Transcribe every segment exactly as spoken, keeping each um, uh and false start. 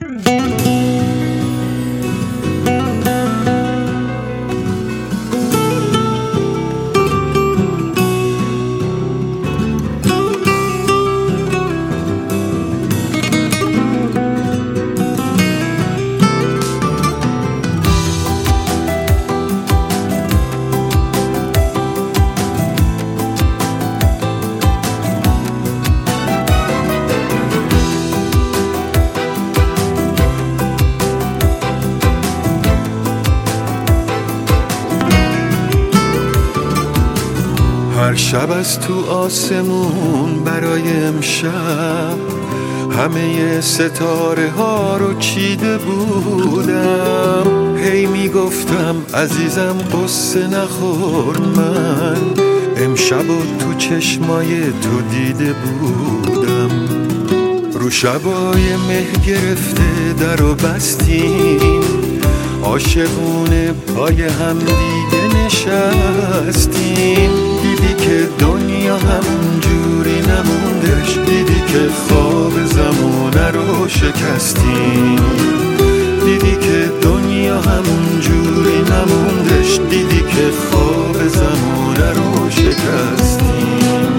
هر شب از تو آسمون برای امشب همه ستاره ها رو چیده بودم. هی میگفتم عزیزم قصه نخور، من امشب و تو چشمای تو دیده بودم. رو شبای مه گرفته در و بستیم، عاشقونه پای هم دیگه نشستیم. دیدی که دنیا همون جوری نموندش، دیدی که خواب زمانه رو شکستیم. دیدی که دنیا همون جوری نموندش، دیدی که خواب زمانه رو شکستیم.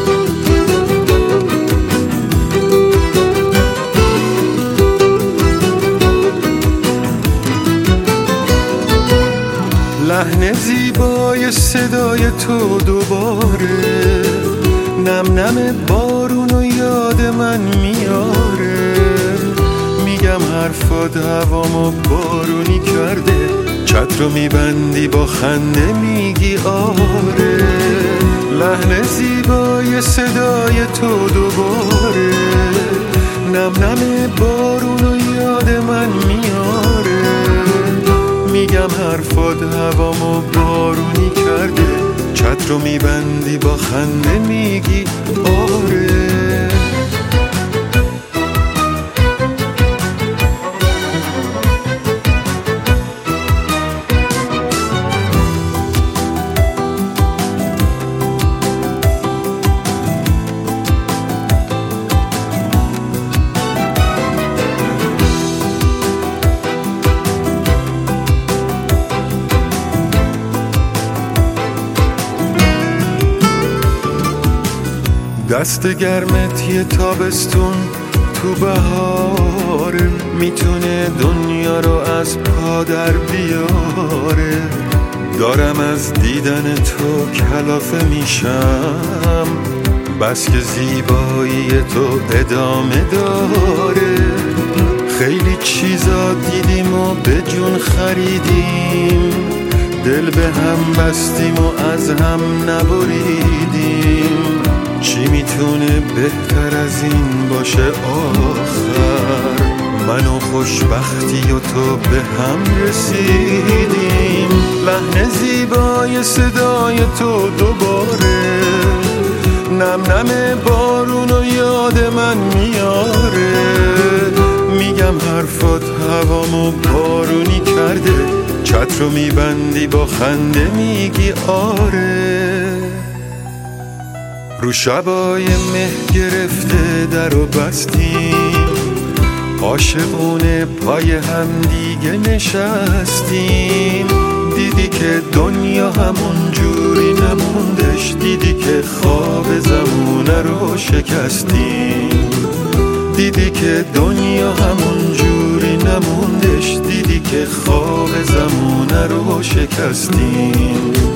لحن زیبای صدای تو دوباره نم نم بارون و یاد من میاره. میگم حرفات هوامو بارونی کرده، چتر رو میبندی با خنده میگی آره. لحن زیبای صدای تو دوباره نم نم بارون و یاد من میاره. میگم حرفات هوامو بارونی کرده، چتر رو میبندی با خنده میگی آره. دست گرمت یه تابستون تو بهاره، میتونه دنیا رو از پا در بیاره. دارم از دیدن تو کلافه میشم، بس که زیبایی تو ادامه داره. خیلی چیزا دیدیم و به جون خریدیم، دل به هم بستیم و از هم نبریدیم. چی میتونه بهتر از این باشه آخر؟ من و خوشبختی و تو به هم رسیدیم. لحن زیبای صدای تو دوباره نم نم بارون و یاد من میاره. میگم حرفات هوامو بارونی کرده، چتر رو میبندی با خنده میگی آره. رو شبای مه گرفته در و بستیم، عاشقونه پای هم دیگه نشستیم. دیدی که دنیا همون جوری نموندش، دیدی که خواب زمونه رو شکستیم. دیدی که دنیا همون جوری نموندش، دیدی که خواب زمونه رو شکستیم.